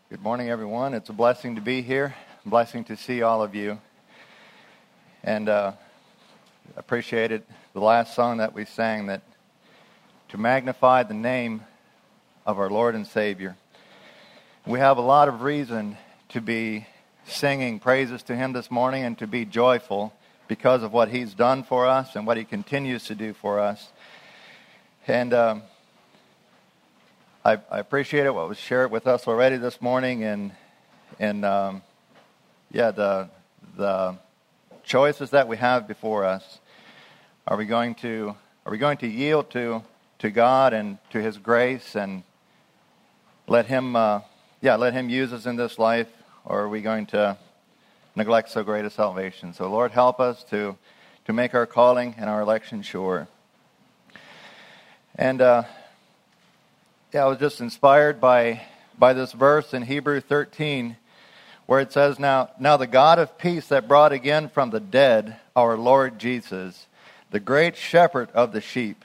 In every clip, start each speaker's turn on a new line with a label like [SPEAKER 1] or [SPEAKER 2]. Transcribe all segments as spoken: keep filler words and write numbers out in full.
[SPEAKER 1] Good morning, everyone. It's a blessing to be here, a blessing to see all of you. And uh, appreciated the last song that we sang, that to magnify the name of our Lord and Savior. We have a lot of reason to be singing praises to Him this morning and to be joyful because of what He's done for us and what He continues to do for us. And um, I, I appreciate it, what was shared with us already this morning, and and um, yeah, the the choices that we have before us. Are we going to are we going to yield to to God and to His grace and let Him uh, yeah let Him use us in this life, or are we going to neglect so great a salvation? So Lord, help us to to make our calling and our election sure. And uh, yeah, I was just inspired by by this verse in Hebrews thirteen, where it says, "Now, now the God of peace that brought again from the dead our Lord Jesus, the great shepherd of the sheep."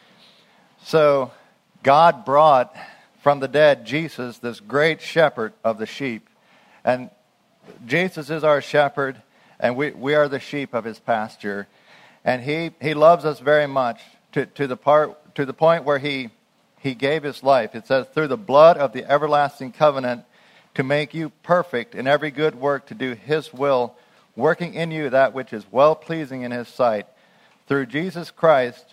[SPEAKER 1] So God brought from the dead Jesus, this great shepherd of the sheep. And Jesus is our shepherd, and we, we are the sheep of His pasture. And He, he loves us very much to, to the part to the point where He He gave His life. It says, "Through the blood of the everlasting covenant, to make you perfect in every good work, to do His will, working in you that which is well-pleasing in His sight, through Jesus Christ,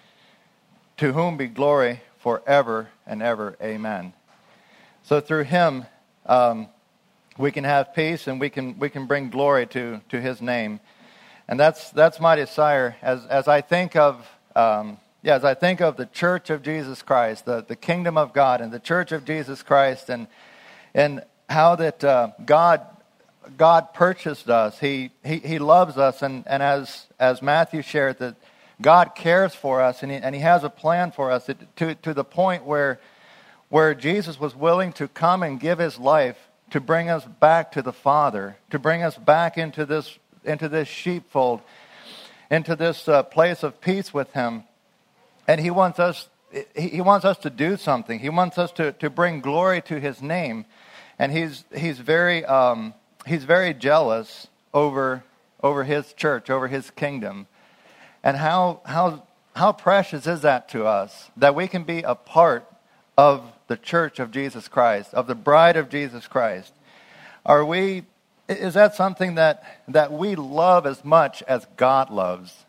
[SPEAKER 1] to whom be glory forever and ever. Amen." So through Him, um, we can have peace, and we can we can bring glory to, to His name. And that's that's my desire as as I think of um, yeah as I think of the Church of Jesus Christ, the, the kingdom of God, and the Church of Jesus Christ, and and how that uh, God God purchased us. He He, he loves us, and, and as as Matthew shared, that God cares for us, and He, and He has a plan for us to to the point where where Jesus was willing to come and give His life to bring us back to the Father, to bring us back into this into this sheepfold, into this uh, place of peace with Him. And He wants us He wants us to do something. He wants us to, to bring glory to His name. And He's He's very um, He's very jealous over over His church, over His kingdom. And how how how precious is that to us, that we can be a part of the church of Jesus Christ, of the bride of Jesus Christ. Are we is that something that, that we love as much as God loves?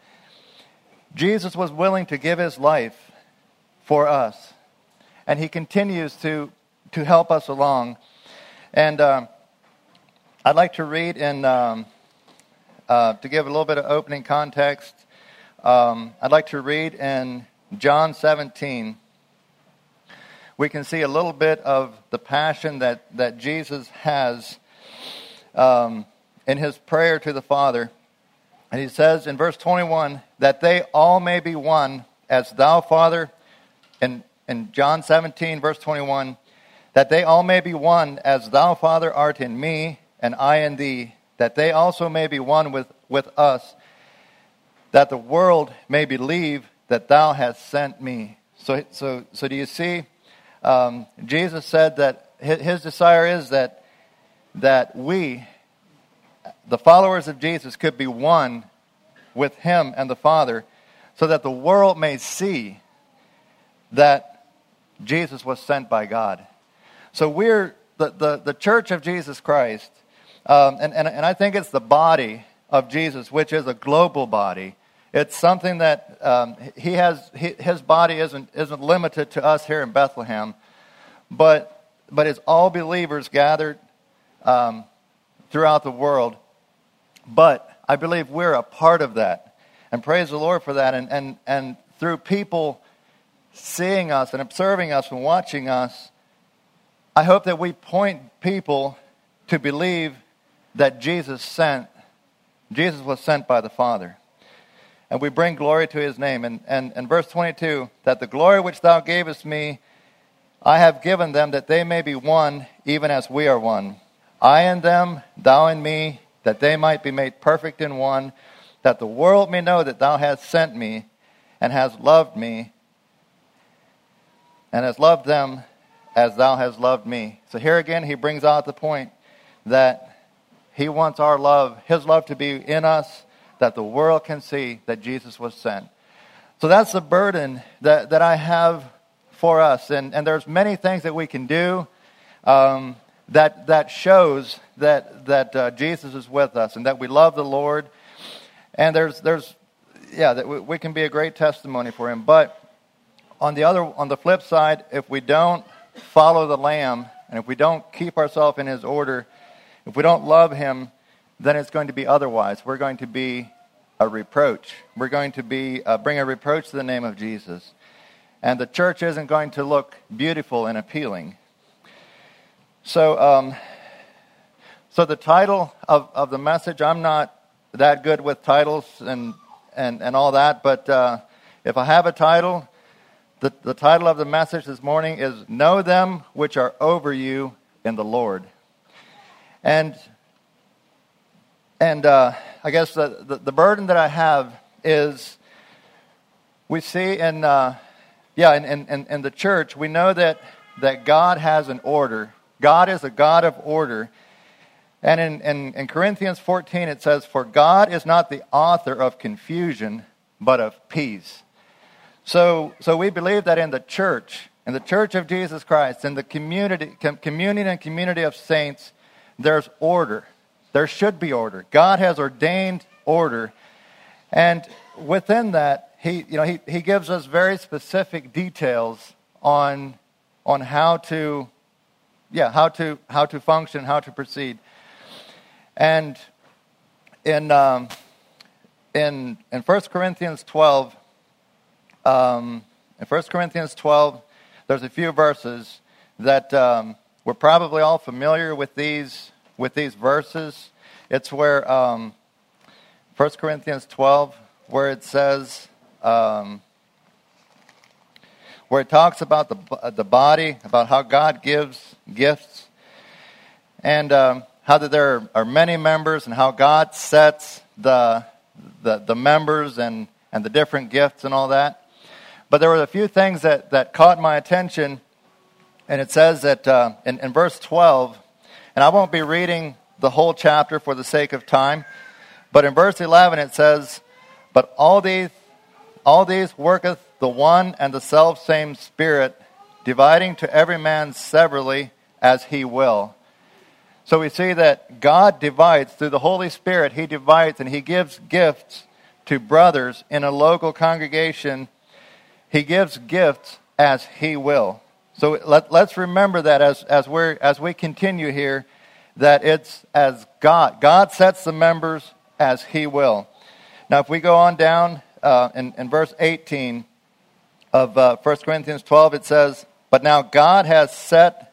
[SPEAKER 1] Jesus was willing to give His life for us, and He continues to to help us along. And um, I'd like to read in um, uh, to give a little bit of opening context. Um, I'd like to read in John seventeen. We can see a little bit of the passion that, that Jesus has um, in His prayer to the Father. And He says in verse twenty-one, "That they all may be one, as Thou, Father," in, in John seventeen, verse twenty-one, "that they all may be one, as Thou, Father, art in me, and I in Thee, that they also may be one with, with us, that the world may believe that Thou hast sent me." So, so, so do you see? Um, Jesus said that His desire is that that we, the followers of Jesus, could be one with Him and the Father, so that the world may see that Jesus was sent by God. So we're the, the, the Church of Jesus Christ, um, and, and, and I think it's the body of Jesus, which is a global body. It's something that um, he has. He, his body isn't isn't limited to us here in Bethlehem, but but it's all believers gathered um, throughout the world. But I believe we're a part of that, and praise the Lord for that. And and and through people seeing us and observing us and watching us, I hope that we point people to believe that Jesus sent. Jesus was sent by the Father. And we bring glory to His name. And, and, and verse twenty-two, "That the glory which Thou gavest me, I have given them, that they may be one, even as we are one. I in them, Thou in me, that they might be made perfect in one, that the world may know that Thou hast sent me, and hast loved me, and hast loved them as thou hast loved me. So here again, he brings out the point that he wants our love, his love to be in us, that the world can see that Jesus was sent. So that's the burden that, that I have for us. And, and there's many things that we can do um, that that shows that that uh, Jesus is with us and that we love the Lord. And there's there's yeah that we, we can be a great testimony for him. But on the other on the flip side, if we don't follow the Lamb and if we don't keep ourselves in his order, if we don't love him, then it's going to be otherwise. We're going to be a reproach. We're going to be uh, bring a reproach to the name of Jesus. And the church isn't going to look beautiful and appealing. So um, so the title of, of the message, I'm not that good with titles and, and, and all that, but uh, if I have a title, the, the title of the message this morning is Know Them Which Are Over You in the Lord. And and uh, I guess the, the, the burden that I have is we see in uh, yeah in, in, in the church, we know that, that God has an order. God is a God of order. And in, in, in Corinthians fourteen it says, for God is not the author of confusion, but of peace. So so we believe that in the church, in the church of Jesus Christ, in the community, communion and community of saints, there's order. There should be order. God has ordained order. And within that, he you know he, he gives us very specific details on on how to yeah, how to how to function, how to proceed. And in um, in in First Corinthians twelve, um, in First Corinthians twelve, there's a few verses that um, we're probably all familiar with these with these verses. It's where um, First Corinthians twelve, where it says, um, where it talks about the the body, about how God gives gifts, and um, how that there are many members, and how God sets the the, the members and, and the different gifts and all that. But there were a few things that, that caught my attention, and it says that uh, in, in verse twelve, and I won't be reading the whole chapter for the sake of time, but in verse eleven it says, but all these all these worketh the one and the selfsame Spirit, dividing to every man severally as he will. So we see that God divides through the Holy Spirit. He divides and he gives gifts to brothers in a local congregation. He gives gifts as he will. So let, let's remember that as, as, we're, as we continue here, that it's as God. God sets the members as he will. Now if we go on down uh, in, in verse eighteen of uh, First Corinthians twelve, it says, But now God has set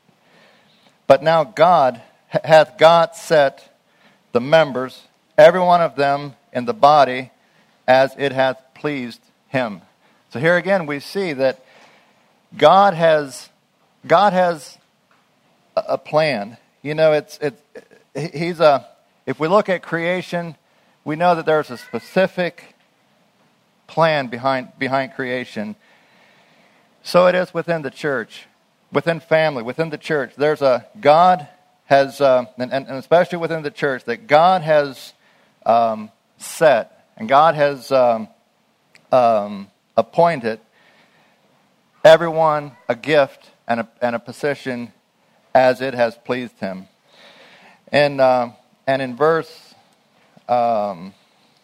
[SPEAKER 1] But now God hath God set the members, every one of them in the body, as it hath pleased him. So here again we see that God has God has a plan. You know, it's it's he's a. If we look at creation, we know that there's a specific plan behind behind creation. So it is within the church. Within family, within the church, there's a God has, uh, and, and especially within the church, that God has um, set and God has um, um, appointed everyone a gift and a, and a position as it has pleased Him. And uh, and in verse um,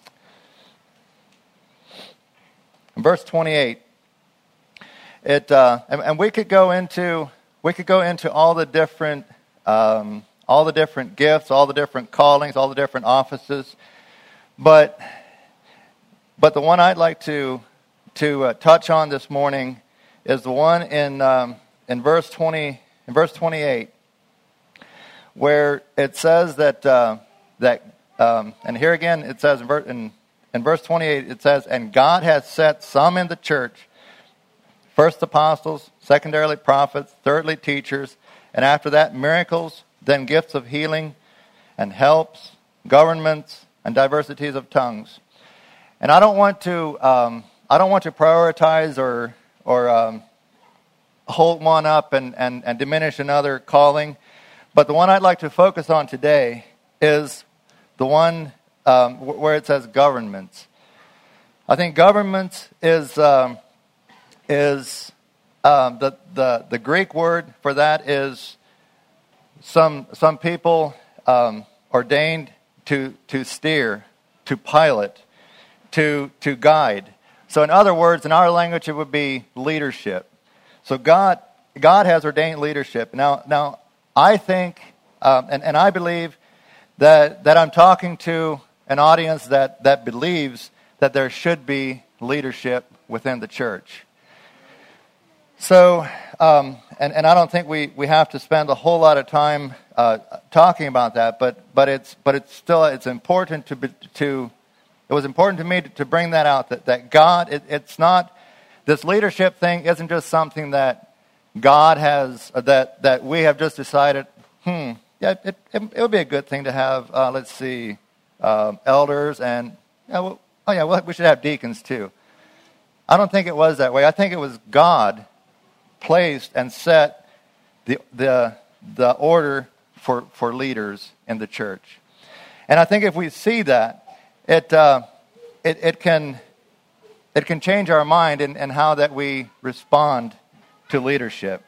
[SPEAKER 1] in verse twenty-eight. It uh, and, and we could go into we could go into all the different um, all the different gifts, all the different callings, all the different offices, but but the one I'd like to to uh, touch on this morning is the one in um, in verse twenty in verse twenty-eight, where it says that uh, that um, and here again it says in, ver- in in verse twenty-eight it says, and God has set some in the church. First apostles, secondarily prophets, thirdly teachers, and after that miracles, then gifts of healing and helps, governments, and diversities of tongues. And I don't want to, um, I don't want to prioritize or or um, hold one up and, and, and diminish another calling. But the one I'd like to focus on today is the one um, where it says governments. I think government is um, is um, the, the the Greek word for that is some some people um, ordained to to steer, to pilot, to to guide. So in other words, in our language, it would be leadership. So God God has ordained leadership. Now now I think um, and and I believe that that I'm talking to an audience that that believes that there should be leadership within the church. So, um, and, and I don't think we, we have to spend a whole lot of time uh, talking about that, but but it's but it's still it's important to be, to it was important to me to, to bring that out that that God it, it's not this leadership thing isn't just something that God has uh, that that we have just decided. Hmm, yeah, it it, it would be a good thing to have. Uh, let's see, uh, elders and yeah, well, oh yeah, well, we should have deacons too. I don't think it was that way. I think it was God placed and set the the the order for, for leaders in the church. And I think if we see that, it uh, it, it can it can change our mind in, in how that we respond to leadership.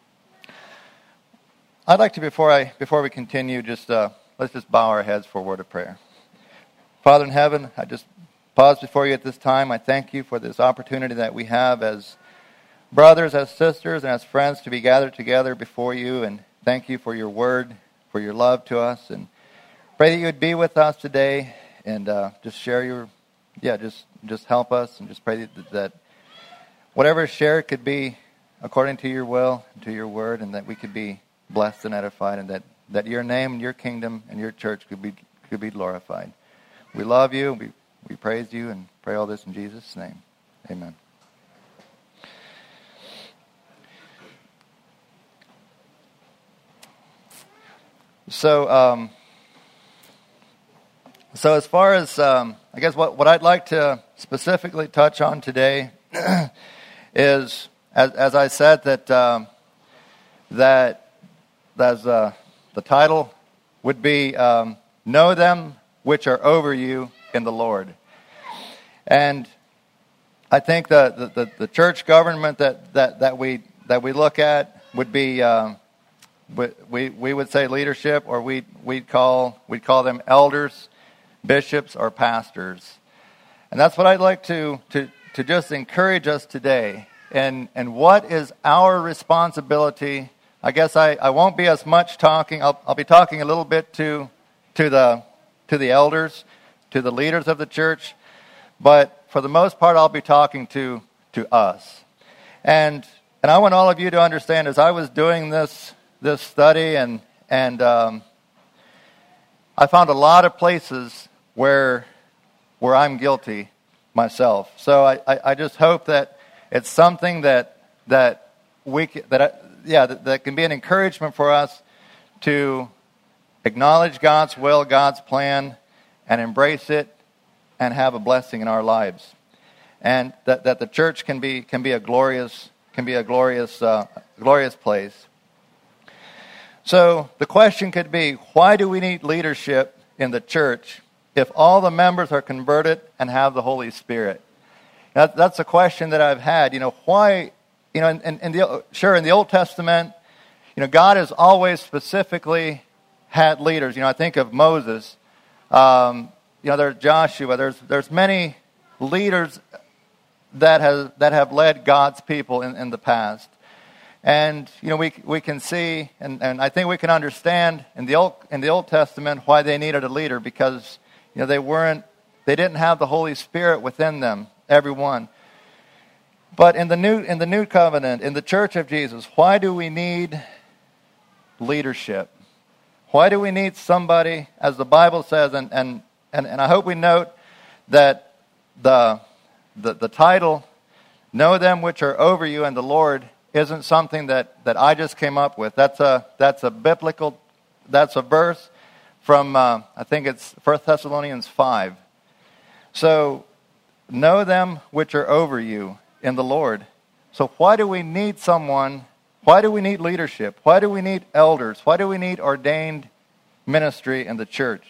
[SPEAKER 1] I'd like to before I before we continue, just uh, let's just bow our heads for a word of prayer. Father in heaven, I just pause before you at this time. I thank you for this opportunity that we have as brothers, as sisters, and as friends to be gathered together before you. And thank you for your word, for your love to us. And pray that you would be with us today and uh, just share your, yeah, just just help us. And just pray that, that whatever is shared could be according to your will and to your word, and that we could be blessed and edified, and that, that your name and your kingdom and your church could be could be glorified. We love you. We We praise you and pray all this in Jesus' name. Amen. So, um, so as far as, um, I guess what, what I'd like to specifically touch on today is, as, as I said, that um, that as uh, the title would be, um, Know Them Which Are Over You in the Lord. And I think the, the, the church government that, that, that we that we look at would be um, we we would say leadership, or we we'd call we'd call them elders, bishops, or pastors. And that's what I'd like to to, to just encourage us today. And and what is our responsibility? I guess I, I won't be as much talking. I'll I'll be talking a little bit to to the to the elders, to the leaders of the church, but for the most part, I'll be talking to to us. And and I want all of you to understand, as I was doing this this study, and and um, I found a lot of places where where I'm guilty myself. So I, I, I just hope that it's something that that we that I, yeah that, that can be an encouragement for us to acknowledge God's will, God's plan, and embrace it, and have a blessing in our lives, and that, that the church can be can be a glorious can be a glorious uh, glorious place. So the question could be, why do we need leadership in the church if all the members are converted and have the Holy Spirit? That, that's a question that I've had. You know, why? You know, in, in, in the sure in the Old Testament, you know, God has always specifically had leaders. You know, I think of Moses. Um, you know, there's Joshua. There's there's many leaders that has that have led God's people in, in the past. And you know, we we can see, and, and I think we can understand in the old in the Old Testament why they needed a leader, because you know they weren't they didn't have the Holy Spirit within them, everyone. But in the new in the new covenant, in the Church of Jesus, why do we need leadership? Why do we need somebody, as the Bible says, and and, and, and I hope we note that the, the the title, Know Them Which Are Over You in the Lord, isn't something that, that I just came up with. That's a that's a biblical, that's a verse from, uh, I think it's First Thessalonians five. So, know them which are over you in the Lord. So why do we need someone Why do we need leadership? Why do we need elders? Why do we need ordained ministry in the church?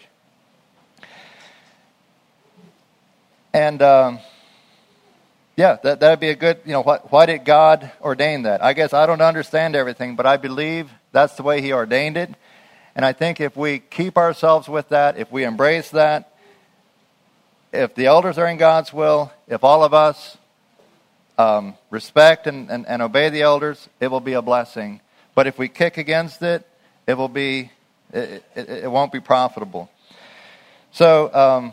[SPEAKER 1] And um, yeah, that that'd be a good, you know, why, why did God ordain that? I guess I don't understand everything, but I believe that's the way He ordained it. And I think if we keep ourselves with that, if we embrace that, if the elders are in God's will, if all of us um, respect and, and, and obey the elders, it will be a blessing. But if we kick against it, it will be, it, it, it won't be profitable. So, um,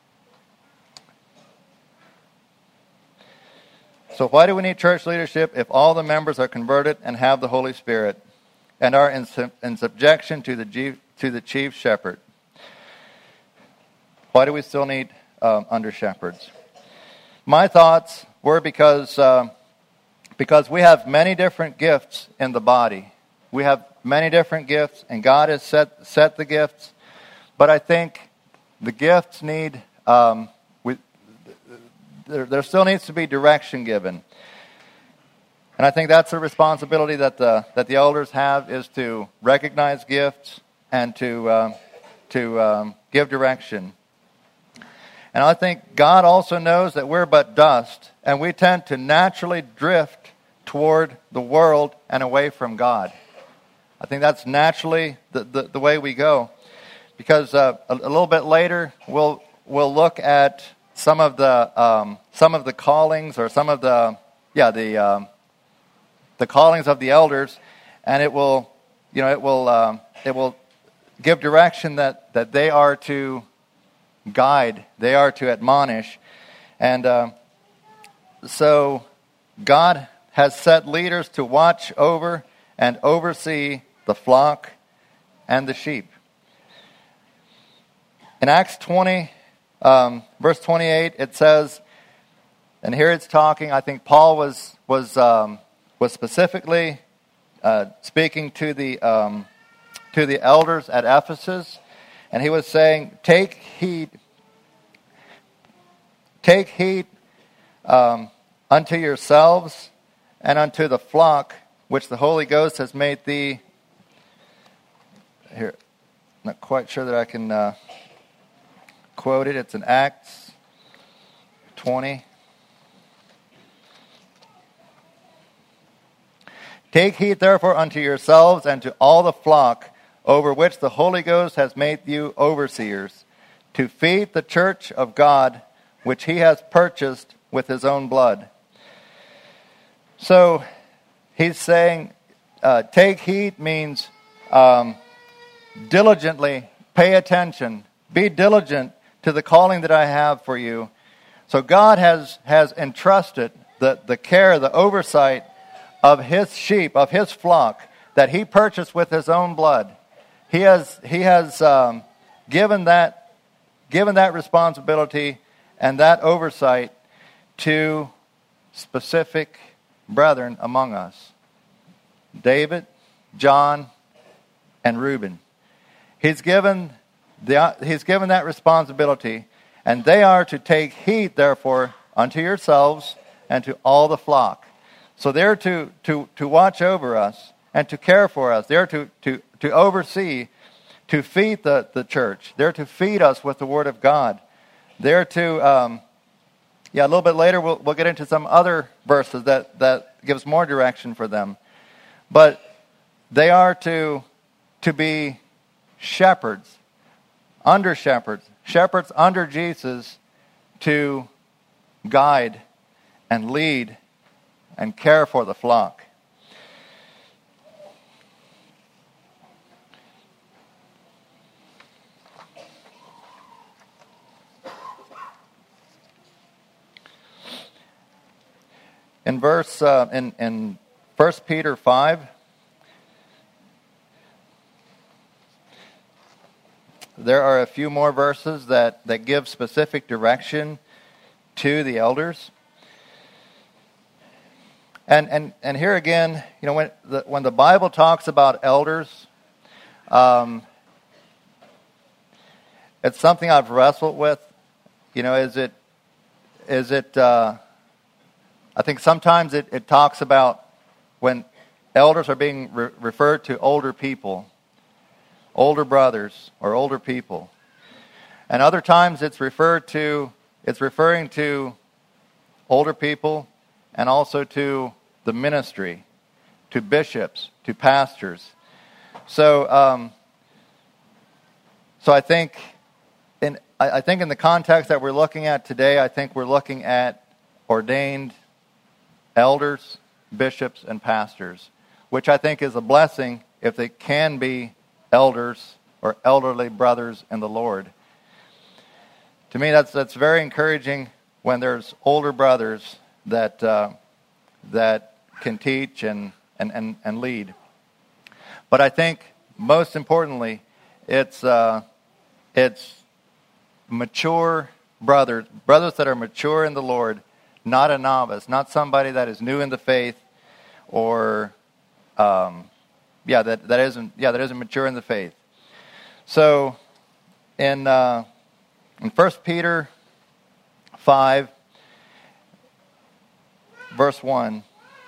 [SPEAKER 1] So why do we need church leadership if all the members are converted and have the Holy Spirit and are in, sub- in subjection to the, G- to the chief shepherd? Why do we still need um, under shepherds? My thoughts were because uh, because we have many different gifts in the body. We have many different gifts, and God has set set the gifts. But I think the gifts need. Um, There, there still needs to be direction given. And I think that's a responsibility that the that the elders have, is to recognize gifts and to uh, to um, give direction. And I think God also knows that we're but dust, and we tend to naturally drift toward the world and away from God. I think that's naturally the, the, the way we go. Because uh, a, a little bit later, we'll we'll look at some of the um, some of the callings, or some of the yeah the um, the callings of the elders, and it will you know it will um, it will give direction that, that they are to guide, they are to admonish, and uh, so God has set leaders to watch over and oversee the flock and the sheep. In Acts twenty. Um, verse twenty-eight, it says, and here it's talking, I think Paul was was um, was specifically uh, speaking to the um, to the elders at Ephesus, and he was saying, "Take heed, take heed um, unto yourselves and unto the flock which the Holy Ghost has made thee." Here, not quite sure that I can. Uh, Quoted. It's in Acts twenty. Take heed therefore unto yourselves and to all the flock over which the Holy Ghost has made you overseers, to feed the church of God, which He has purchased with His own blood. So he's saying, uh, take heed means um, diligently pay attention, be diligent to the calling that I have for you. So God has, has entrusted the, the care, the oversight of His sheep, of His flock, that He purchased with His own blood. He has He has um, given that given that responsibility and that oversight to specific brethren among us: David, John, and Reuben. He's given The, he's given that responsibility, and they are to take heed, therefore, unto yourselves and to all the flock. So they're to, to, to watch over us and to care for us. They're to, to, to oversee, to feed the, the church. They're to feed us with the Word of God. They're to, um, yeah, a little bit later we'll, we'll get into some other verses that, that gives more direction for them. But they are to, to be shepherds. Under shepherds, shepherds under Jesus, to guide and lead and care for the flock. In verse uh, in in First Peter five. There are a few more verses that, that give specific direction to the elders. And and and here again, you know, when the when the Bible talks about elders, um, it's something I've wrestled with. You know, is it is it? Uh, I think sometimes it, it talks about when elders are being re- referred to older people, older brothers or older people. And other times it's referred to, it's referring to older people and also to the ministry, to bishops, to pastors. So, um, so I think in I, I think in the context that we're looking at today, I think we're looking at ordained elders, bishops, and pastors, which I think is a blessing if they can be elders or elderly brothers in the Lord. To me, that's that's very encouraging when there's older brothers that uh, that can teach and, and, and, and lead. But I think most importantly, it's uh, it's mature brothers, brothers that are mature in the Lord, not a novice, not somebody that is new in the faith, or um, yeah, that, that isn't yeah that isn't mature in the faith. So in uh, in First Peter five, verse one.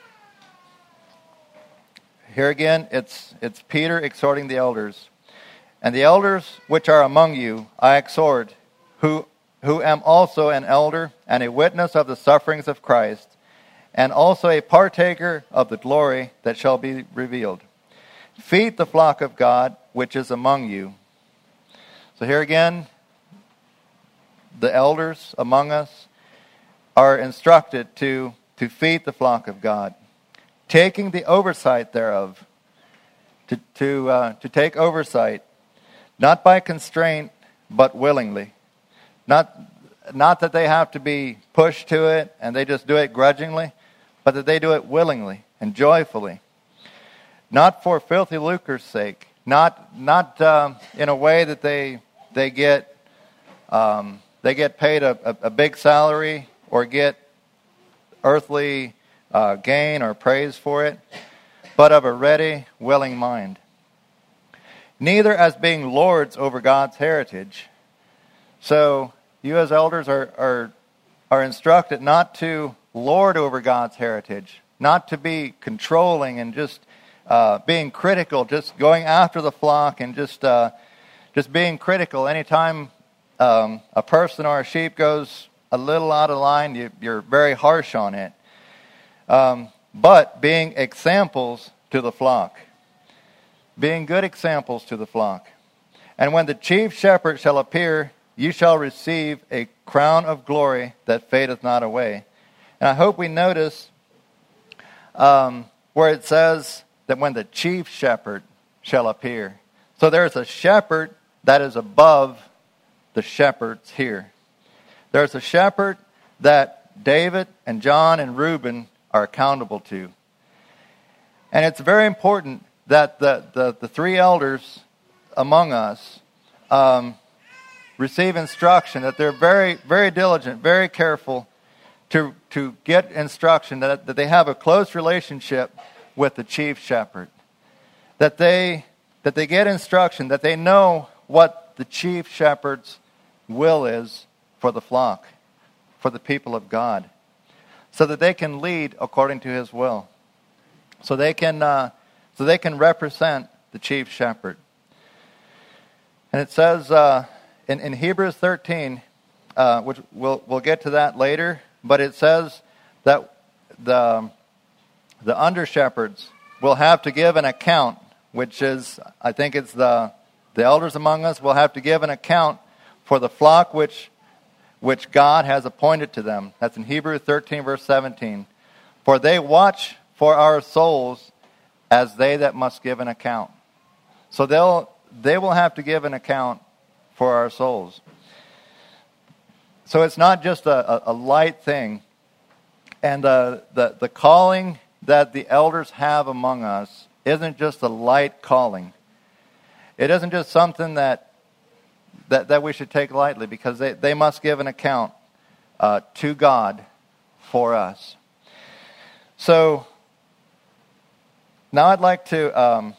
[SPEAKER 1] Here again, it's it's Peter exhorting the elders. And the elders which are among you, I exhort, who who am also an elder and a witness of the sufferings of Christ, and also a partaker of the glory that shall be revealed. Feed the flock of God which is among you. So here again, the elders among us are instructed to, to feed the flock of God, taking the oversight thereof, to to uh, to take oversight, not by constraint, but willingly. Not not that they have to be pushed to it and they just do it grudgingly, but that they do it willingly and joyfully. Not for filthy lucre's sake, not not uh, in a way that they they get um, they get paid a, a, a big salary or get earthly Uh, gain or praise for it, but of a ready, willing mind. Neither as being lords over God's heritage. So you as elders are are, are instructed not to lord over God's heritage, not to be controlling and just uh, being critical, just going after the flock and just uh, just being critical. Anytime um, a person or a sheep goes a little out of line, you, you're very harsh on it. Um, but being examples to the flock. Being good examples to the flock. And when the chief shepherd shall appear, you shall receive a crown of glory that fadeth not away. And I hope we notice um, where it says that when the chief shepherd shall appear. So there's a shepherd that is above the shepherds here. There's a shepherd that David and John and Reuben are accountable to. And it's very important that the, the, the three elders among us um, receive instruction, that they're very, very diligent, very careful to, to get instruction, that, that they have a close relationship with the chief shepherd. That they, that they get instruction, that they know what the chief shepherd's will is for the flock, for the people of God, so that they can lead according to his will. So they can uh, so they can represent the chief shepherd. And it says uh, in, in Hebrews thirteen, uh, which we'll we'll get to that later, but it says that the the under shepherds will have to give an account, which is, I think it's the the elders among us will have to give an account for the flock which which God has appointed to them. That's in Hebrews thirteen, verse seventeen. For they watch for our souls as they that must give an account. So they'll they will have to give an account for our souls. So it's not just a, a, a light thing. And uh, the, the calling that the elders have among us isn't just a light calling. It isn't just something that That, that we should take lightly, because they, they must give an account uh, to God for us. So, now I'd like to um,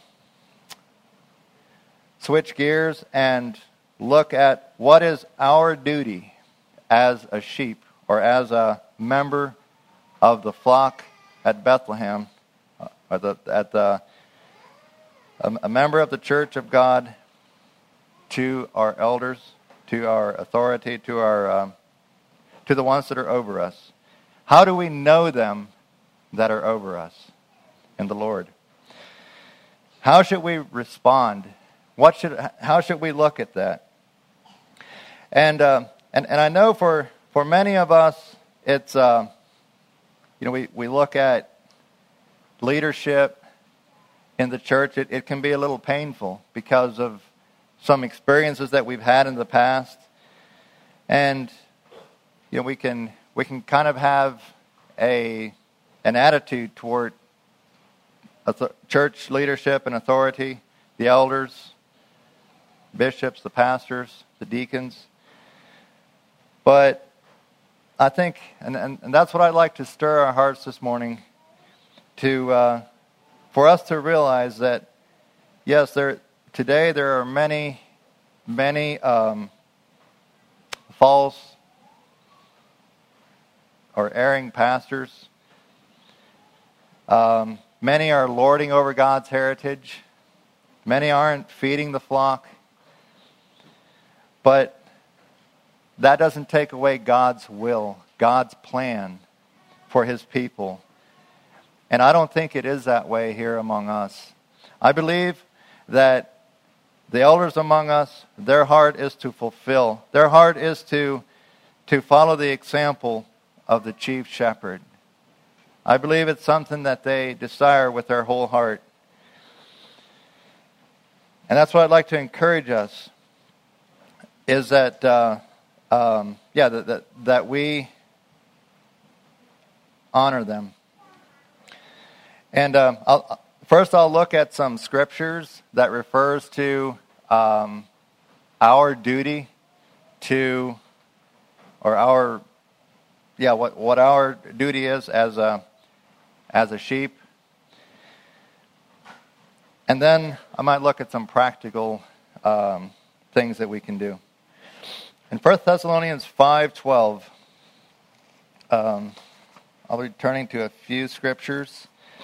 [SPEAKER 1] switch gears and look at what is our duty as a sheep or as a member of the flock at Bethlehem, uh, or the, at the a, a member of the church of God to our elders, to our authority, to our um, to the ones that are over us. How do we know them that are over us in the Lord? How should we respond? What should? How should we look at that? And uh, and and I know for for many of us, it's uh, you know we, we look at leadership in the church. It, it can be a little painful because of some experiences that we've had in the past, and you know we can we can kind of have a an attitude toward church leadership and authority, the elders, bishops, the pastors, the deacons. But I think, and, and, and that's what I'd like to stir our hearts this morning, to uh, for us to realize that, yes, there today there are many, many um, false or erring pastors. Um, many are lording over God's heritage. Many aren't feeding the flock. But that doesn't take away God's will, God's plan for His people. And I don't think it is that way here among us. I believe that the elders among us, their heart is to fulfill. Their heart is to, to follow the example of the chief shepherd. I believe it's something that they desire with their whole heart. And that's what I'd like to encourage us, is that, uh, um, yeah, that, that, that we honor them. And um, I'll, first I'll look at some scriptures that refers to um, our duty to, or our, yeah, what, what our duty is as a as a sheep. And then I might look at some practical um, things that we can do. In First Thessalonians five twelve, um, I'll be turning to a few scriptures.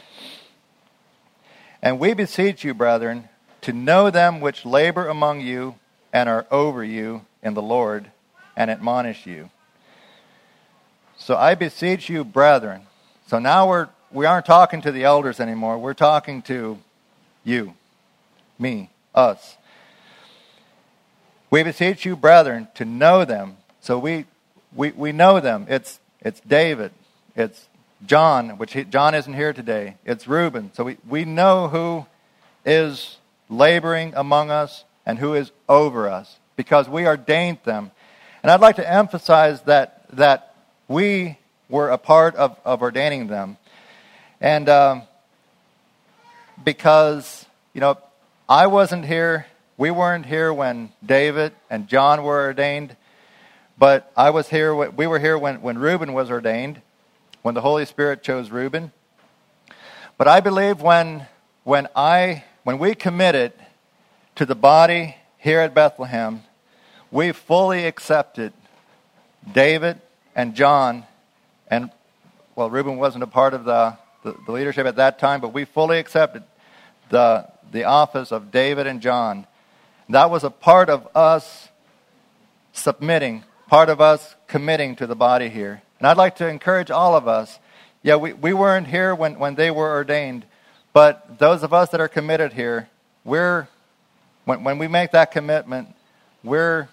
[SPEAKER 1] And we beseech you, brethren, to know them which labor among you and are over you in the Lord, and admonish you. So I beseech you, brethren. So now we're we aren't talking to the elders anymore. We're talking to you, me, us. We beseech you, brethren, to know them. So we we, we know them. It's it's David. It's John, which he, John isn't here today. It's Reuben. So we, we know who is laboring among us and who is over us, because we ordained them. And I'd like to emphasize that that we were a part of, of ordaining them. And um, because, you know, I wasn't here, we weren't here when David and John were ordained, but I was here, we were here when, when Reuben was ordained, when the Holy Spirit chose Reuben. But I believe when when I when we committed to the body here at Bethlehem, we fully accepted David and John, and well, Reuben wasn't a part of the, the, the leadership at that time, but we fully accepted the the office of David and John. That was a part of us submitting, part of us committing to the body here. And I'd like to encourage all of us, yeah, we, we weren't here when, when they were ordained, but those of us that are committed here, we're, when, when we make that commitment, we're,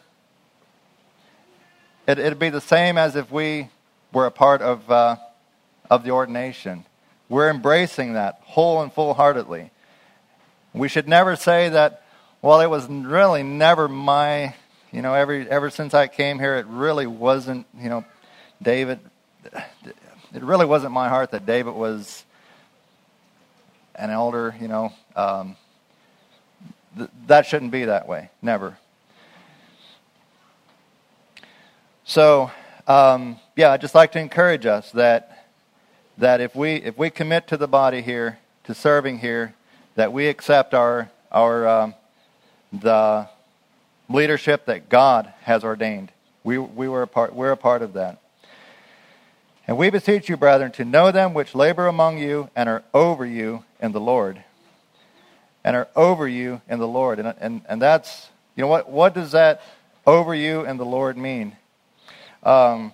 [SPEAKER 1] it, it'd be the same as if we were a part of, uh, of the ordination. We're embracing that whole and full-heartedly. We should never say that, well, it was really never my, you know, every ever since I came here, it really wasn't, you know, David, it really wasn't my heart that David was an elder, you know. Um, th- that shouldn't be that way, never. So, um, yeah, I'd just like to encourage us that that if we if we commit to the body here, to serving here, that we accept our our um, the leadership that God has ordained. We we were a part we're a part of that. And we beseech you, brethren, to know them which labor among you and are over you in the Lord. And are over you in the Lord. And, and, and that's, you know, what, what does that over you in the Lord mean? Um,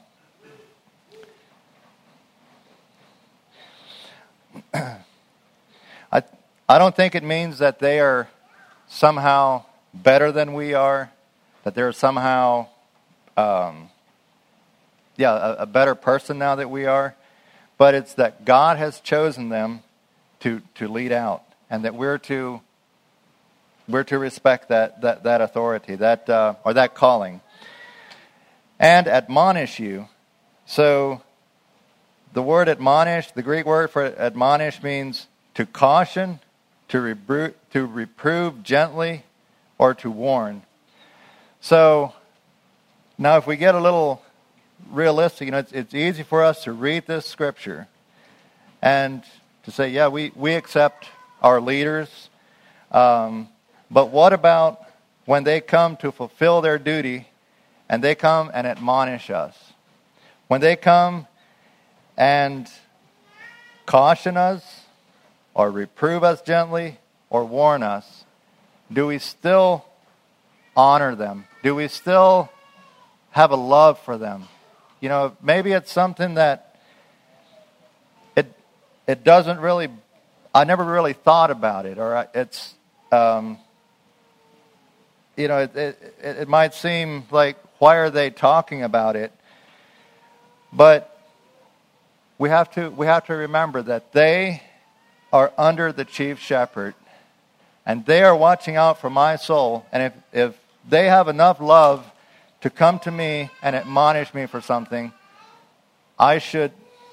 [SPEAKER 1] I I don't think it means that they are somehow better than we are, that they're somehow, um, yeah, a, a better person now that we are. But it's that God has chosen them to to lead out, and that we're to we're to respect that that that authority, that uh, or that calling, and admonish you. So, the word admonish, the Greek word for admonish, means to caution, to reprove, to reprove gently, or to warn. So, now if we get a little realistic, you know, it's, it's easy for us to read this scripture and to say, yeah, we, we accept our leaders. Um, but what about when they come to fulfill their duty and they come and admonish us? When they come and caution us or reprove us gently or warn us, do we still honor them? Do we still have a love for them? You know, maybe it's something that it it doesn't really, I never really thought about it, or it's, um, you know, it, it, it might seem like, why are they talking about it? But we have to we have to remember that they are under the chief shepherd, and they are watching out for my soul. And if, if they have enough love to come to me and admonish me for something, I should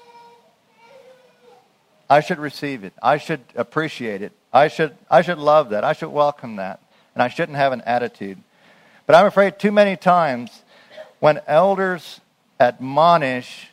[SPEAKER 1] I should receive it. I should appreciate it. I should I should love that. I should welcome that. And I shouldn't have an attitude. But I'm afraid too many times when elders admonish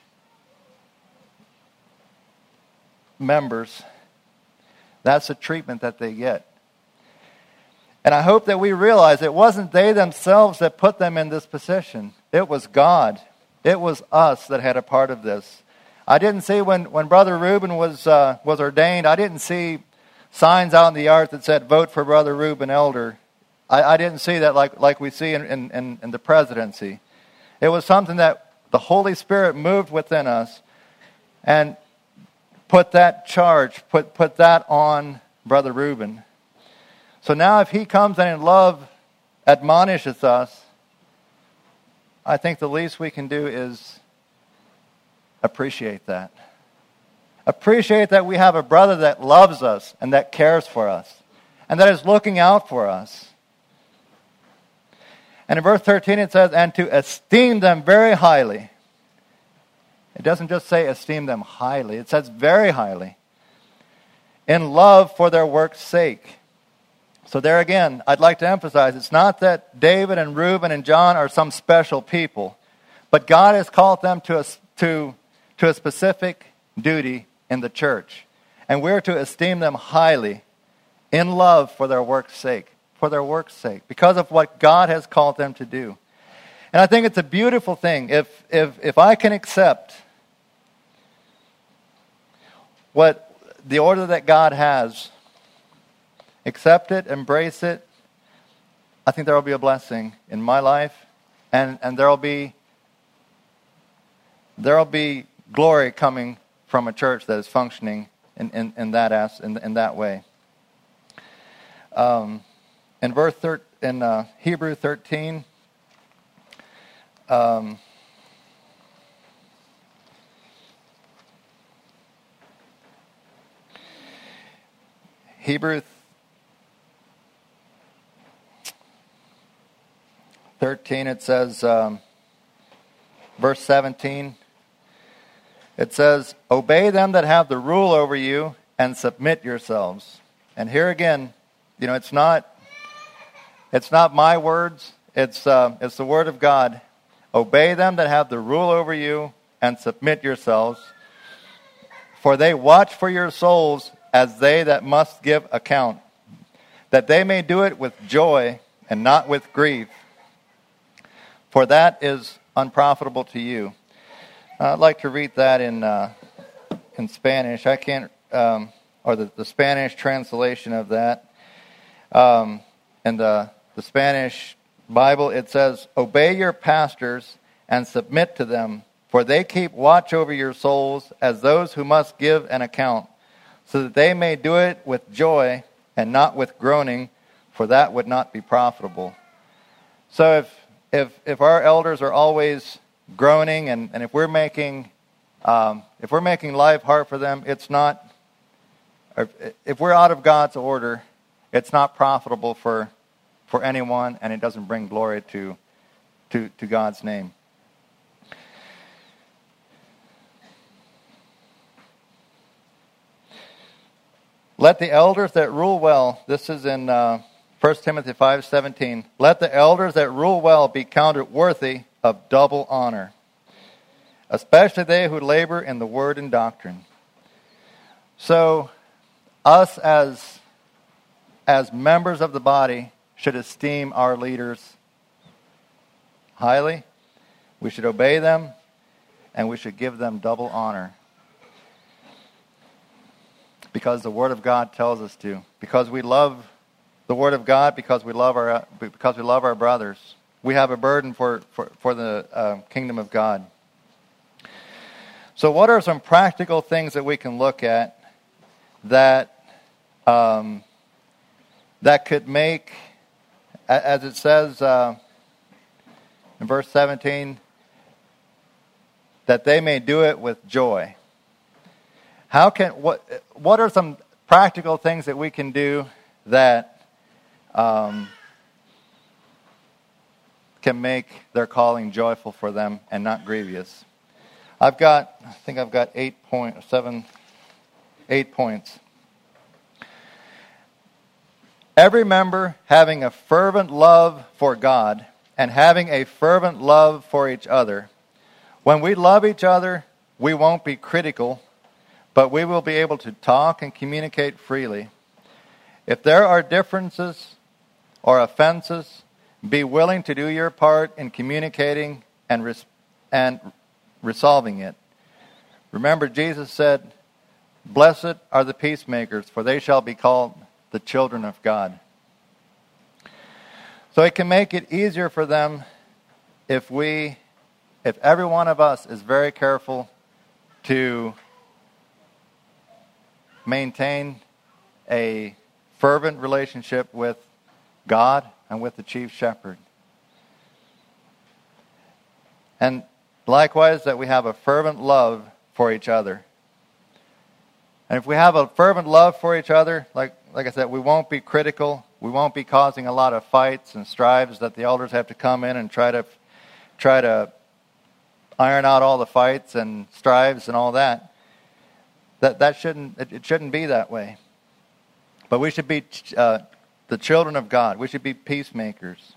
[SPEAKER 1] members, that's the treatment that they get. And I hope that we realize it wasn't they themselves that put them in this position. It was God. It was us that had a part of this. I didn't see when, when Brother Reuben was uh, was ordained, I didn't see signs out in the yard that said, vote for Brother Reuben elder. I, I didn't see that like, like we see in, in, in the presidency. It was something that the Holy Spirit moved within us and put that charge, put, put that on Brother Reuben. So now if he comes and in love admonishes us, I think the least we can do is appreciate that. Appreciate that we have a brother that loves us and that cares for us and that is looking out for us. And in verse thirteen it says, and to esteem them very highly. It doesn't just say esteem them highly. It says very highly. In love for their work's sake. So there again, I'd like to emphasize, it's not that David and Reuben and John are some special people. But God has called them to a, to, to a specific duty in the church. And we're to esteem them highly in love for their work's sake. For their work's sake. Because of what God has called them to do. And I think it's a beautiful thing. If if if I can accept what the order that God has, accept it, embrace it, I think there will be a blessing in my life, and, and there will be there will be glory coming from a church that is functioning in, in, in that as, in, in that way. Um, in verse thir- in uh, Hebrew thirteen. Um, Hebrew thirteen, it says, um, verse seventeen, it says, obey them that have the rule over you and submit yourselves. And here again, you know, it's not, it's not my words, it's, uh, it's the word of God. Obey them that have the rule over you and submit yourselves, for they watch for your souls as they that must give account, that they may do it with joy and not with grief, for that is unprofitable to you. I'd like to read that in uh, in Spanish. I can't, um, or the, the Spanish translation of that. Um, in the, the Spanish Bible, it says, "Obey your pastors and submit to them, for they keep watch over your souls as those who must give an account, so that they may do it with joy and not with groaning, for that would not be profitable." So if if if our elders are always groaning, and, and if we're making um, if we're making life hard for them, it's not. If we're out of God's order, it's not profitable for for anyone, and it doesn't bring glory to to to God's name. Let the elders that rule well. This is in uh, First Timothy five seventeen. Let the elders that rule well be counted worthy of double honor, especially they who labor in the word and doctrine. So, us as as members of the body should esteem our leaders highly. We should obey them, and we should give them double honor, because the Word of God tells us to. Because we love the Word of God, because we love our because we love our brothers. We have a burden for, for, for the uh, kingdom of God. So what are some practical things that we can look at that um, that could make, as it says uh, in verse seventeen, that they may do it with joy? How can what what are some practical things that we can do that um, can make their calling joyful for them and not grievous? I've got, I think I've got eight point seven, eight points. Every member having a fervent love for God and having a fervent love for each other. When we love each other, we won't be critical, but we will be able to talk and communicate freely. If there are differences or offenses, be willing to do your part in communicating and res- and resolving it. Remember, Jesus said, "Blessed are the peacemakers, for they shall be called the children of God." So it can make it easier for them if we, if every one of us is very careful to maintain a fervent relationship with God and with the chief shepherd. And likewise, that we have a fervent love for each other. And if we have a fervent love for each other, like like I said, we won't be critical. We won't be causing a lot of fights and strives that the elders have to come in and try to try to iron out all the fights and strives and all that. That that shouldn't it, it shouldn't be that way. But we should be uh, the children of God. We should be peacemakers.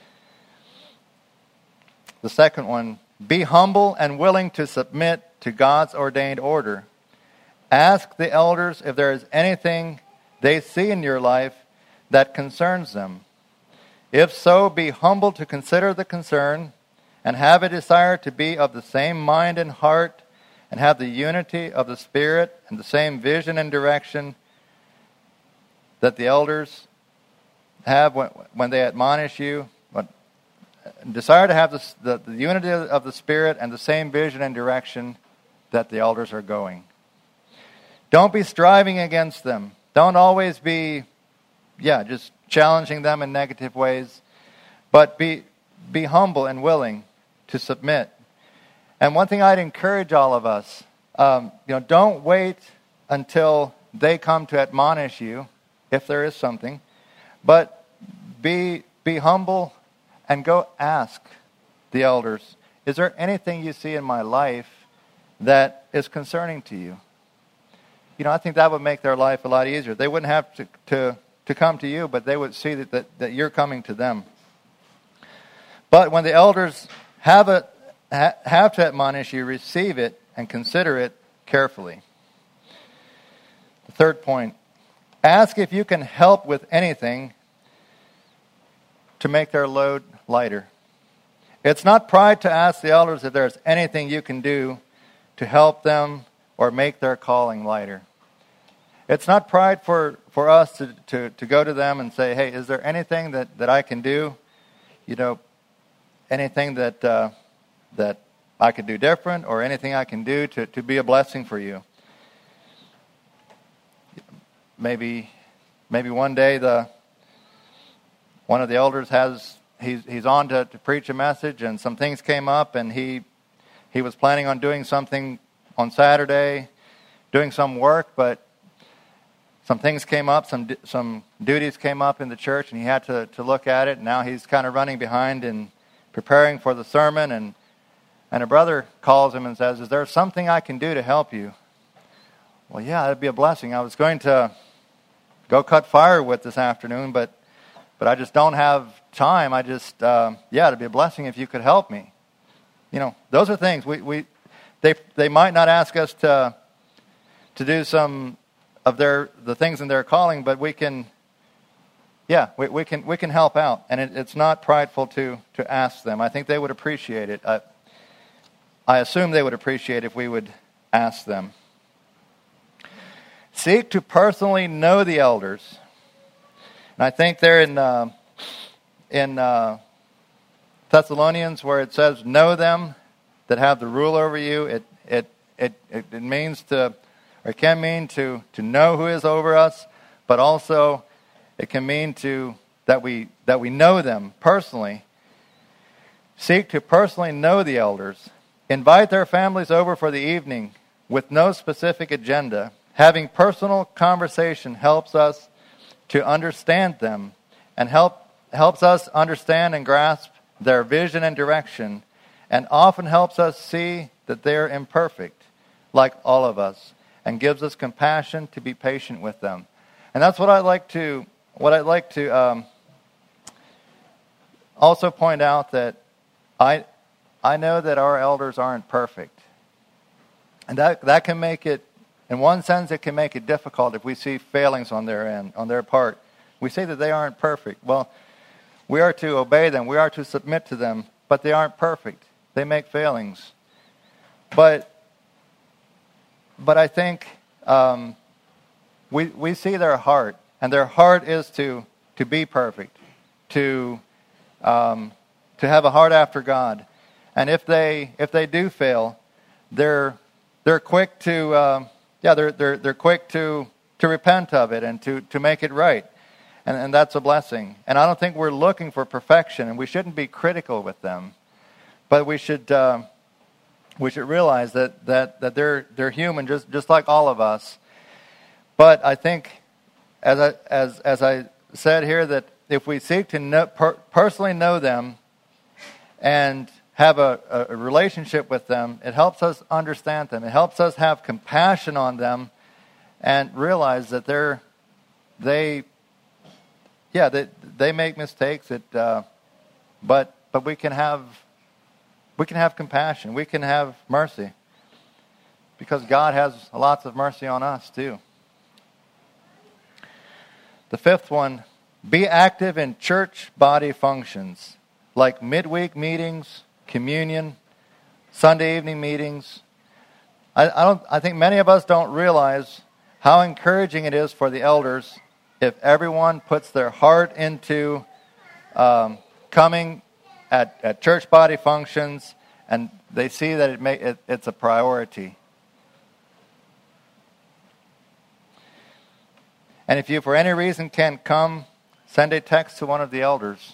[SPEAKER 1] The second one, be humble and willing to submit to God's ordained order. Ask the elders if there is anything they see in your life that concerns them. If so, be humble to consider the concern and have a desire to be of the same mind and heart and have the unity of the Spirit and the same vision and direction that the elders have when, when they admonish you. But desire to have the, the, the unity of the Spirit and the same vision and direction that the elders are going. Don't be striving against them. Don't always be, yeah, just challenging them in negative ways. But be be humble and willing to submit. And one thing I'd encourage all of us, um, you know, don't wait until they come to admonish you, if there is something. But be be humble and go ask the elders, is there anything you see in my life that is concerning to you? You know, I think that would make their life a lot easier. They wouldn't have to, to, to come to you, but they would see that, that, that you're coming to them. But when the elders have, a, ha, have to admonish you, receive it and consider it carefully. The third point, ask if you can help with anything to make their load lighter. It's not pride to ask the elders if there's anything you can do to help them or make their calling lighter. It's not pride for, for us to, to, to go to them and say, hey, is there anything that, that I can do? You know, anything that uh, that I could do different or anything I can do to, to be a blessing for you. Maybe maybe one day the one of the elders has he's he's on to, to preach a message and some things came up and he he was planning on doing something on Saturday, doing some work, but some things came up, some some duties came up in the church, and he had to, to look at it. And now he's kind of running behind and preparing for the sermon. And, and a brother calls him and says, is there something I can do to help you? Well, yeah, that'd be a blessing. I was going to go cut firewood this afternoon, but but I just don't have time. I just, uh, yeah, it'd be a blessing if you could help me. You know, those are things. we, we They they might not ask us to to do some of their the things in their calling, but we can, yeah, we, we can we can help out, and it, it's not prideful to to ask them. I think they would appreciate it. I, I assume they would appreciate if we would ask them. Seek to personally know the elders, and I think there in uh, in uh, Thessalonians where it says know them that have the rule over you. It it it it, it means to. Or it can mean to, to know who is over us, but also it can mean to that we that we know them personally. Seek to personally know the elders. Invite their families over for the evening with no specific agenda. Having personal conversation helps us to understand them and help helps us understand and grasp their vision and direction, and often helps us see that they're imperfect, like all of us, and gives us compassion to be patient with them. And that's what I'd like to what I'd like to um, also point out, that I I know that our elders aren't perfect. And that that can make it, in one sense, it can make it difficult if we see failings on their end, on their part. We say that they aren't perfect. Well, we are to obey them, we are to submit to them, but they aren't perfect. They make failings. But But I think um, we we see their heart, and their heart is to to be perfect, to um, to have a heart after God. And if they if they do fail, they're they're quick to uh, yeah they're they're they're quick to to repent of it and to to make it right, and and that's a blessing. And I don't think we're looking for perfection, and we shouldn't be critical with them, but we should. Uh, We should realize that, that, that they're they're human, just, just like all of us. But I think, as I as as I said here, that if we seek to know, per, personally know them and have a, a relationship with them, it helps us understand them. It helps us have compassion on them and realize that they're they yeah they they make mistakes. It uh, but but we can have. We can have compassion. We can have mercy. Because God has lots of mercy on us too. The fifth one, be active in church body functions like midweek meetings, communion, Sunday evening meetings. I, I don't. I think many of us don't realize how encouraging it is for the elders if everyone puts their heart into um, coming At, at church body functions, and they see that it, may, it it's a priority. And if you for any reason can't come, send a text to one of the elders.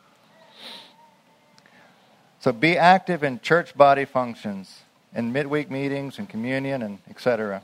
[SPEAKER 1] So be active in church body functions, in midweek meetings and communion and et cetera.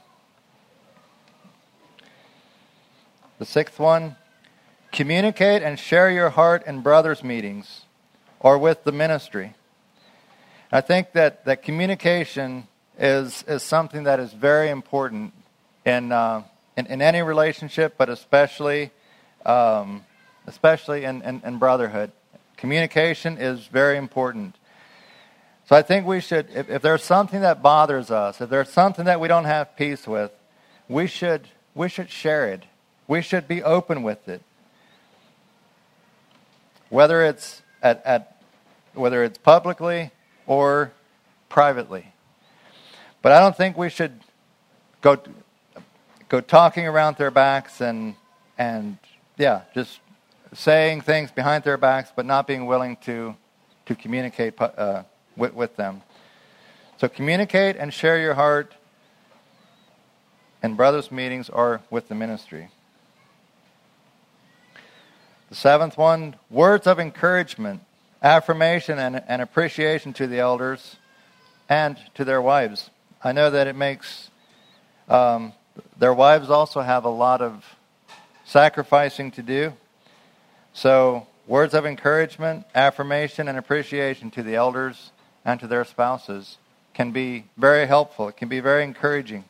[SPEAKER 1] The sixth one, communicate and share your heart in brothers' meetings or with the ministry. I think that, that communication is is something that is very important in uh, in, in any relationship, but especially um, especially in, in, in brotherhood. Communication is very important. So I think we should, if, if there's something that bothers us, if there's something that we don't have peace with, we should we should share it. We should be open with it. Whether it's at, at whether it's publicly or privately. But I don't think we should go go talking around their backs and and yeah, just saying things behind their backs, but not being willing to to communicate uh, with, with them. So communicate and share your heart in brothers' meetings or with the ministry. The seventh one, words of encouragement, affirmation, and, and appreciation to the elders and to their wives. I know that it makes, um, their wives also have a lot of sacrificing to do. So words of encouragement, affirmation, and appreciation to the elders and to their spouses can be very helpful. It can be very encouraging.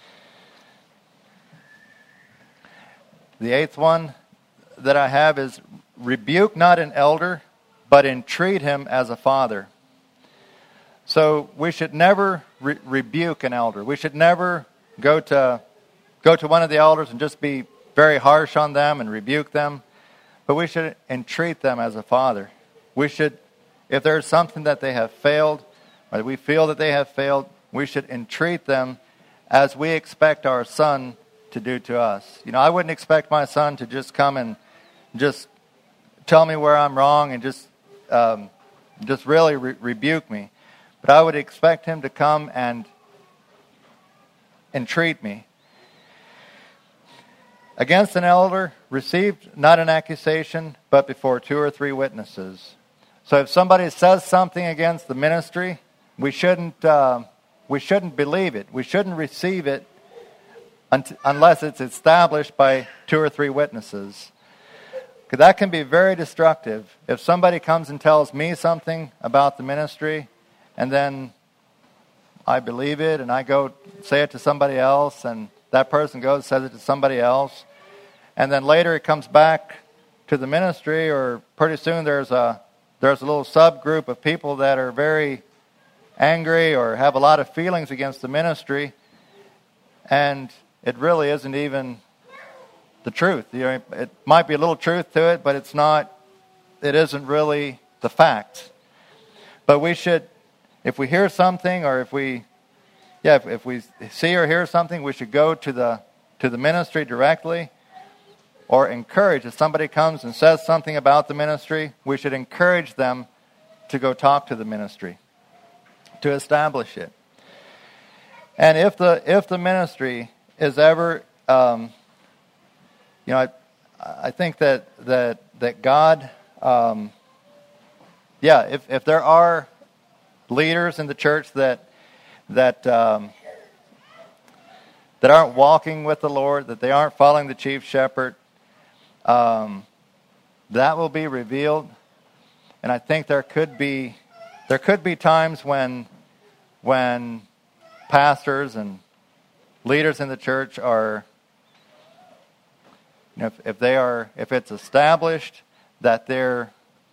[SPEAKER 1] The eighth one that I have is rebuke not an elder, but entreat him as a father. So we should never re- rebuke an elder. We should never go to go to one of the elders and just be very harsh on them and rebuke them. But we should entreat them as a father. We should, if there's something that they have failed, or we feel that they have failed, we should entreat them as we expect our son to do to us. You know, I wouldn't expect my son to just come and just tell me where I'm wrong and just um, just really re- rebuke me. But I would expect him to come and entreat me. Against an elder, received not an accusation, but before two or three witnesses. So if somebody says something against the ministry, we shouldn't uh, we shouldn't believe it. We shouldn't receive it un- unless it's established by two or three witnesses. Because that can be very destructive. If somebody comes and tells me something about the ministry, and then I believe it, and I go say it to somebody else, and that person goes and says it to somebody else, and then later it comes back to the ministry, or pretty soon there's a there's a little subgroup of people that are very angry or have a lot of feelings against the ministry, and it really isn't even the truth. You know, it might be a little truth to it, but it's not. It isn't really the fact. But we should, if we hear something, or if we Yeah, if, if we see or hear something, we should go to the to the ministry directly, or encourage. If somebody comes and says something about the ministry, we should encourage them to go talk to the ministry, to establish it. And if the if the ministry is ever, um, you know, I, I think that that that God, um, yeah, if if there are leaders in the church that. that um, that aren't walking with the Lord, that they aren't following the chief shepherd, um, that will be revealed. And I think there could be there could be times when when pastors and leaders in the church are, you know, if, if they are if it's established that they're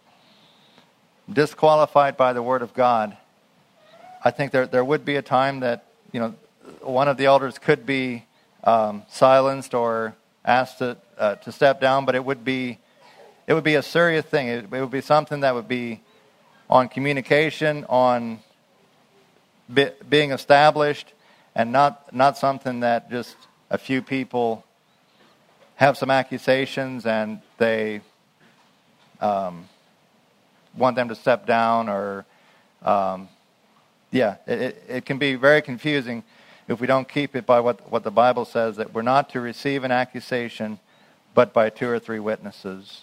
[SPEAKER 1] disqualified by the Word of God, I think there there would be a time that, you know, one of the elders could be um, silenced or asked to uh, to step down, but it would be it would be a serious thing. It, it would be something that would be on communication, on be, being established, and not not something that just a few people have some accusations and they um, want them to step down or. Um, Yeah, it, it can be very confusing if we don't keep it by what, what the Bible says, that we're not to receive an accusation, but by two or three witnesses.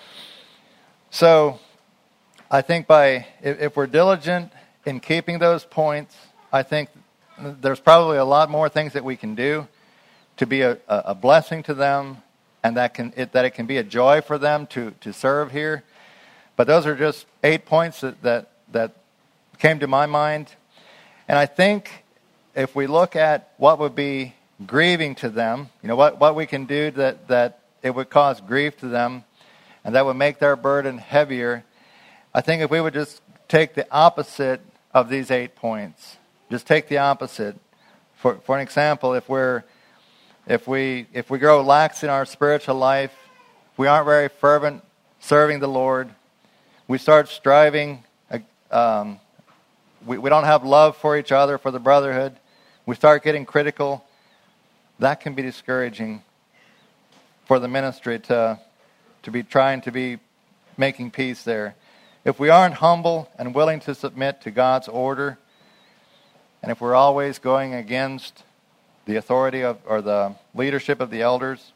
[SPEAKER 1] So, I think by if, if we're diligent in keeping those points, I think there's probably a lot more things that we can do to be a, a blessing to them, and that can it, that it can be a joy for them to, to serve here. But those are just eight points that that, that came to my mind. And I think if we look at what would be grieving to them, you know, what, what we can do that, that it would cause grief to them and that would make their burden heavier, I think if we would just take the opposite of these eight points, just take the opposite. For for an example, if we're if we if we grow lax in our spiritual life, we aren't very fervent serving the Lord, we start striving, um, We, we don't have love for each other, for the brotherhood. we start getting critical, that can be discouraging for the ministry to, to be trying to be making peace there. If we aren't humble and willing to submit to God's order, and if we're always going against the authority of or the leadership of the elders,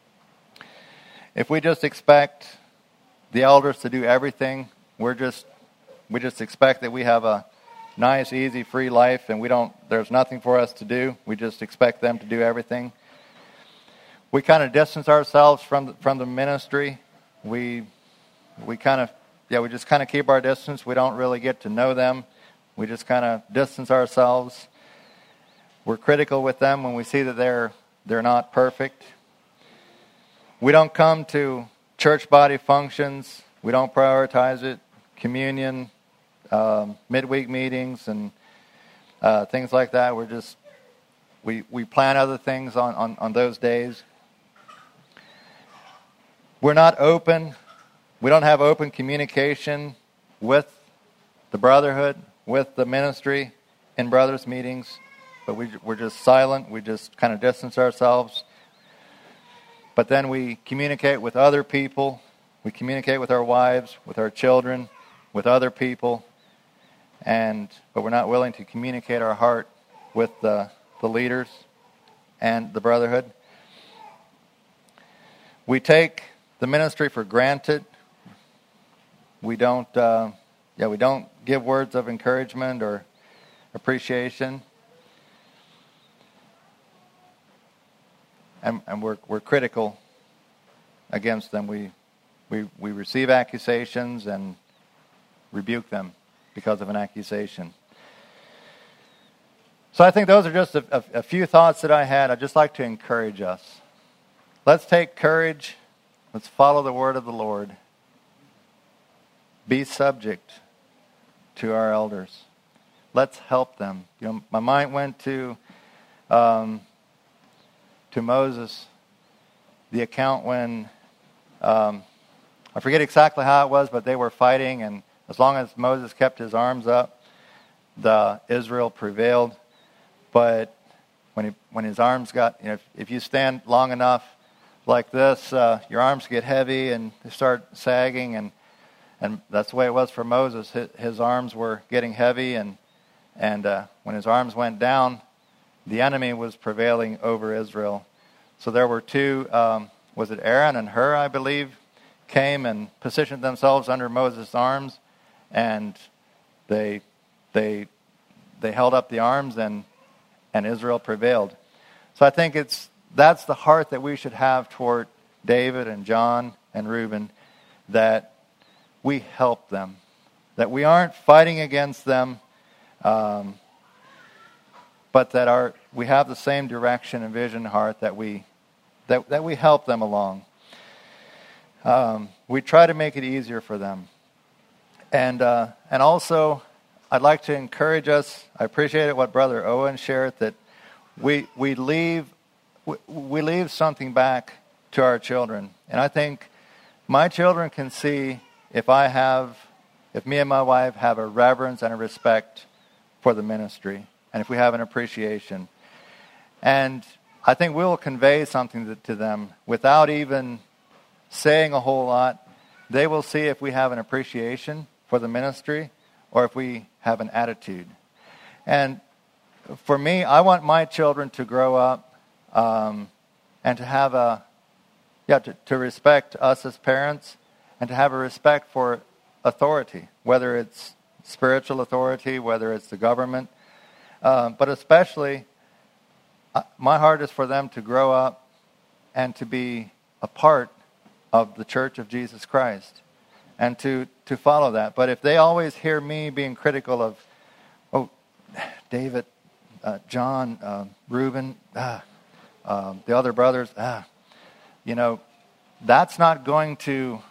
[SPEAKER 1] if we just expect the elders to do everything, we're just we just expect that we have a nice, easy, free life, and we don't. There's nothing for us to do. We just expect them to do everything. We kind of distance ourselves from the, from the ministry. We we kind of yeah we just kind of keep our distance. We don't really get to know them. We just kind of distance ourselves. We're critical with them when we see that they're they're not perfect. We don't come to church body functions. We don't prioritize it. Communion, um, midweek meetings, and uh, things like that. We're just we we plan other things on, on, on those days. We're not open. We don't have open communication with the brotherhood, with the ministry in brothers' meetings. But we, we're just silent. We just kind of distance ourselves. But then we communicate with other people. We communicate with our wives, with our children, with other people. And but we're not willing to communicate our heart with the, the leaders and the brotherhood. We take the ministry for granted. We don't, uh, yeah, we don't give words of encouragement or appreciation. And, and we're we're critical against them. We we we receive accusations and rebuke them because of an accusation. So I think those are just a, a, a few thoughts that I had. I'd just like to encourage us. Let's take courage. Let's follow the word of the Lord. Be subject to our elders. Let's help them. You know, my mind went to um, to Moses, the account when um, I forget exactly how it was, but they were fighting, and as long as Moses kept his arms up, the Israel prevailed. But when he, when his arms got, you know, if, if you stand long enough like this, uh, your arms get heavy and they start sagging, and and that's the way it was for Moses. His, his arms were getting heavy, and and uh, when his arms went down, the enemy was prevailing over Israel. So there were two, um, was it Aaron and Hur, I believe, came and positioned themselves under Moses' arms, and they they they held up the arms, and and Israel prevailed. So I think it's that's the heart that we should have toward David and John and Reuben, that we help them, that we aren't fighting against them, um, but that our we have the same direction and vision and heart, that we that that we help them along. Um, we try to make it easier for them, and uh, and also I'd like to encourage us. I appreciate what Brother Owen shared, that we we leave we, we leave something back to our children, and I think my children can see if I have if me and my wife have a reverence and a respect for the ministry, and if we have an appreciation. And I think we'll convey something to them without even saying a whole lot. They will see if we have an appreciation for the ministry or if we have an attitude. And for me, I want my children to grow up um, and to have a, yeah, to, to respect us as parents and to have a respect for authority, whether it's spiritual authority, whether it's the government, uh, but especially uh, my heart is for them to grow up and to be a part of the Church of Jesus Christ and to, to follow that. But if they always hear me being critical of, oh, David, uh, John, uh, Reuben, ah, uh, the other brothers, ah, you know, that's not going to,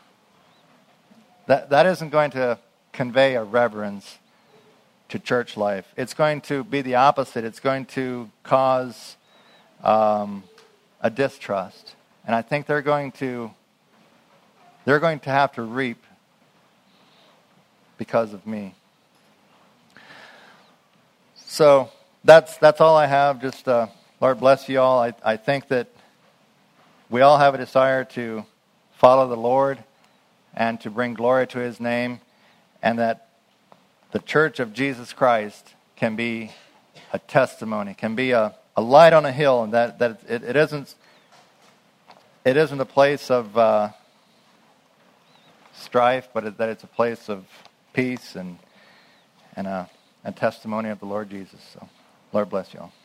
[SPEAKER 1] that that isn't going to convey a reverence to church life. It's going to be the opposite. It's going to cause um, a distrust. And I think they're going to they're going to have to reap because of me. So that's that's all I have. Just uh, Lord bless you all. I, I think that we all have a desire to follow the Lord and to bring glory to His name, and that the Church of Jesus Christ can be a testimony, can be a, a light on a hill, and that, that it, it isn't it isn't a place of uh, strife, but it, that it's a place of peace and and a, a testimony of the Lord Jesus. So, Lord bless you all.